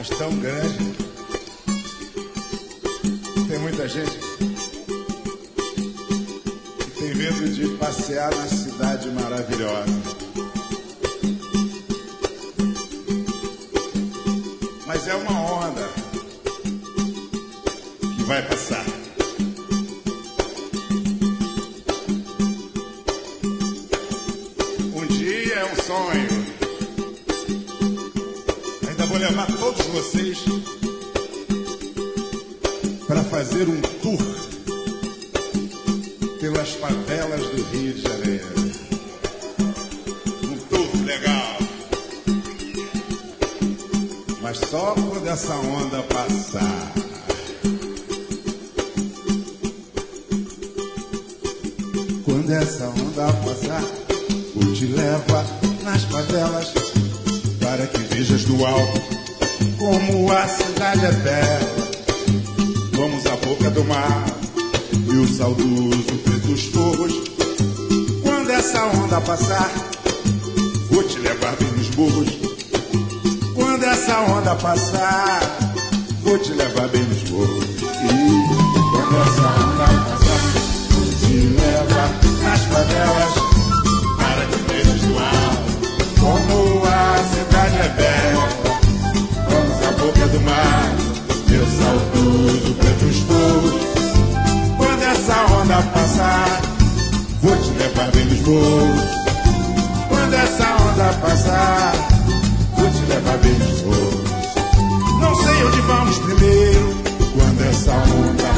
mas tão grande. Tem muita gente que tem medo de passear na cidade maravilhosa. Mas é uma onda que vai passar. Um dia é um sonho. Ainda vou levar todos vocês para fazer um tour pelas favelas do Rio de Janeiro. Um tour legal. Mas só quando essa onda passar. Quando essa onda passar, vou te levar nas favelas para que vejas do alto como a cidade é bela. Vamos à boca do mar e o saudoso Pretos Forros. Quando essa onda passar, vou te levar bem nos morros. Quando essa onda passar, vou te levar bem nos morros. E quando essa onda passar, vou te levar nas favelas para que vejas do alto como a cidade é bela. Vamos à boca do mar, meu saudoso Pretos Forros. Quando essa onda passar, vou te levar bem nos morros. Quando essa onda passar, vou te levar bem nos morros. Não sei onde vamos primeiro, quando essa onda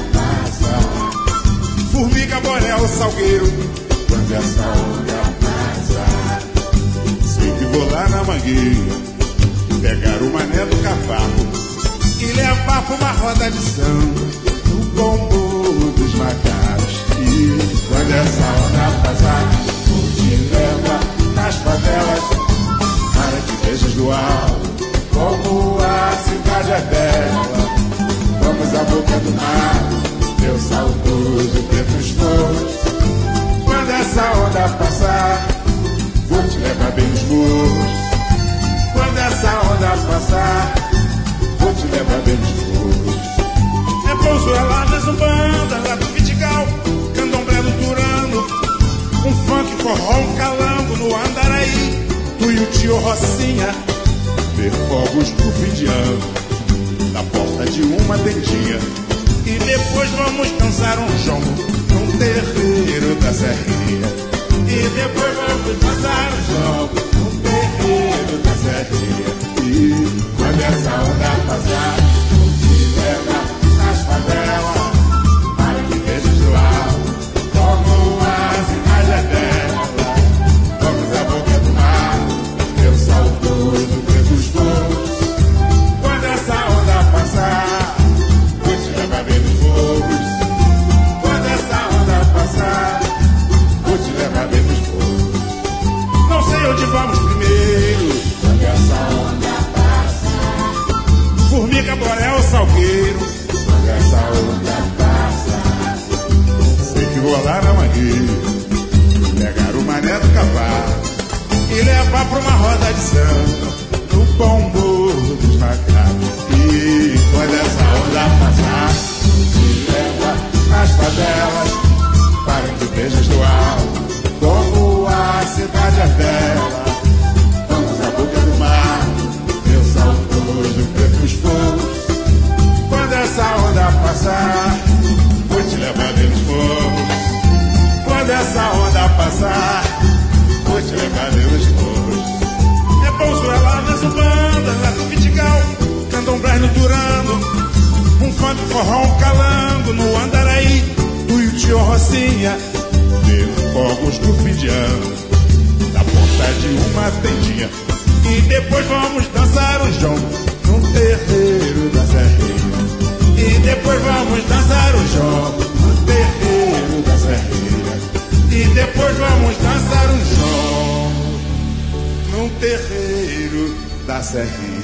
passar. Formiga, Borel, Salgueiro, quando essa onda passar. Sei que vou lá na Mangueira, pegar o mané do cavalo e levar pra uma roda de samba no combo dos macacos. E quando essa onda passar, vou te levar nas favelas para que vejas do alto como a cidade é bela. Vamos à boca do mar, meu saudoso Pretos Forros. Quando essa onda passar, vou te levar bem nos morros. Quando essa onda passar, vou te levar bem nos morros. É Pouso-Eladas, Umbanda, lá do Vidigal, Candomblé do Turano, um funk, forró, um calango no Andaraí. Tu e o tio Rocinha, ver fogos pro fim de ano, na porta de uma tendinha. E depois vamos dançar um jongo num terreiro da Serrinha. E depois vamos dançar um jongo num terreiro da Serrinha. E quando essa onda passar, vou te levar nas favelas para que vejas do alto como a cidade é bela. Vamos à boca do mar, meu saudoso Pretos Forros. Quando essa onda passar, vou te levar bem nos morros. Quando essa onda passar, vou te levar bem nos morros. Não sei onde vamos primeiro, quando essa onda passar. Formiga, Borel, Salgueiro, quando essa onda passar. Sei que vou lá na Mangueira, pegar o mané do cavalo e levar pra uma roda de samba no pombo dos macacos. E quando essa onda passar, te leva nas favelas para que vejas do alto como a cidade é bela. Vamos à boca do mar, meu saudoso Pretos Forros. Quando essa onda passar, vou te levar bem nos morros. Quando essa onda passar, vou te levar bem nos morros. É Pouso-Eladas, Umbanda, lá do Vidigal, Candomblé no Turano, um funk, forró, um calango no Andaraí. Tu e o tio Rocinha, ver fogos do fim de ano, na porta de uma tendinha. E depois vamos dançar um jongo num terreiro da Serrinha. E depois vamos dançar um jongo num terreiro da Serrinha. E depois vamos dançar um jongo num terreiro da Serrinha.